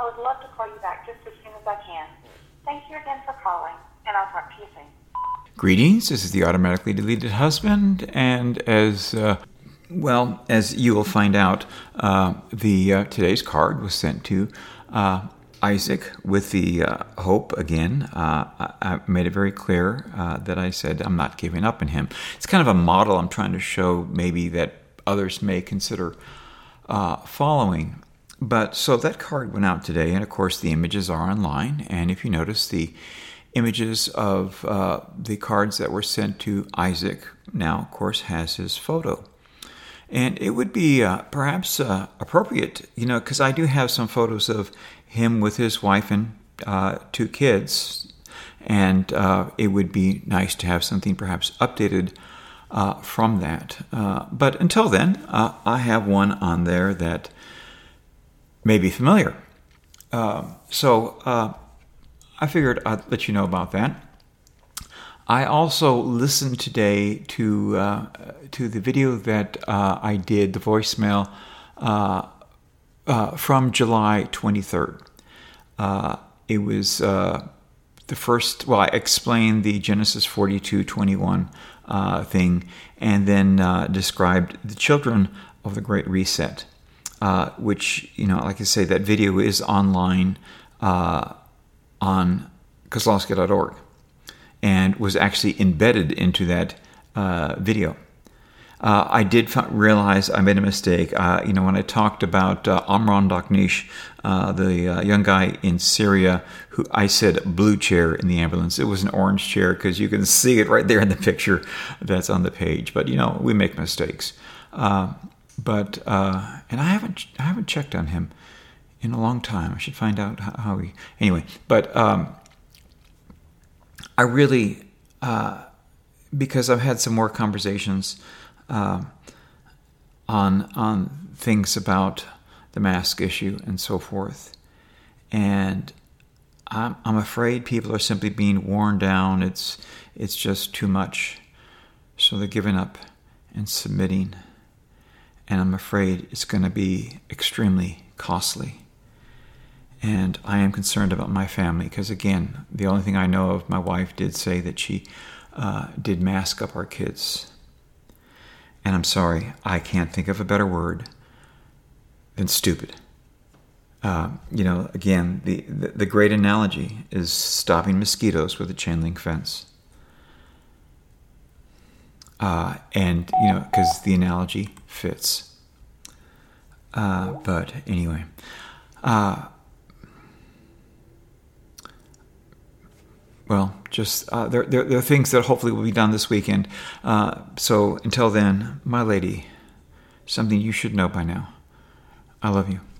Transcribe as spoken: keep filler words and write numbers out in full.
I would love to call you back just as soon as I can. Thank you again for calling, and I'll talk to you soon. Greetings, this is the automatically deleted husband, and as uh, well as you will find out, uh, the uh, today's card was sent to uh, Isaac with the uh, hope again. Uh, I, I made it very clear uh, that I said I'm not giving up on him. It's kind of a model I'm trying to show maybe that others may consider uh, following. But so that card went out today, and of course the images are online. And if you notice, the images of uh, the cards that were sent to Isaac now, of course, has his photo. And it would be uh, perhaps uh, appropriate, you know, because I do have some photos of him with his wife and uh, two kids, and uh, it would be nice to have something perhaps updated uh, from that. Uh, but until then, uh, I have one on there that may be familiar. Uh, so uh, I figured I'd let you know about that. I also listened today to uh, to the video that uh, I did, the voicemail uh, uh, from July twenty-third. Uh, it was uh, the first, well, I explained the Genesis forty-two twenty-one uh, thing, and then uh, described the children of the Great Reset, uh, which, you know, like I say, that video is online uh, on Kozlowski dot org. And was actually embedded into that uh, video. Uh, I did f- realize I made a mistake. Uh, you know, when I talked about uh, Amron Dakhnish, uh, the uh, young guy in Syria, who I said blue chair in the ambulance. It was an orange chair because you can see it right there in the picture that's on the page. But you know, we make mistakes. Uh, but uh, and I haven't I haven't checked on him in a long time. I should find out how, how he. Anyway, but. Um, I really, uh, because I've had some more conversations uh, on on things about the mask issue and so forth, and I'm I'm afraid people are simply being worn down. It's it's just too much, so they're giving up and submitting, and I'm afraid it's going to be extremely costly. And I am concerned about my family because, again, the only thing I know of, my wife did say that she uh, did mask up our kids. And I'm sorry, I can't think of a better word than stupid. Uh, you know, again, the, the, the great analogy is stopping mosquitoes with a chain link fence. Uh, and, you know, because the analogy fits. Uh, but anyway. Uh, Well, just uh, there, there, there are things that hopefully will be done this weekend. Uh, so until then, my lady, something you should know by now. I love you.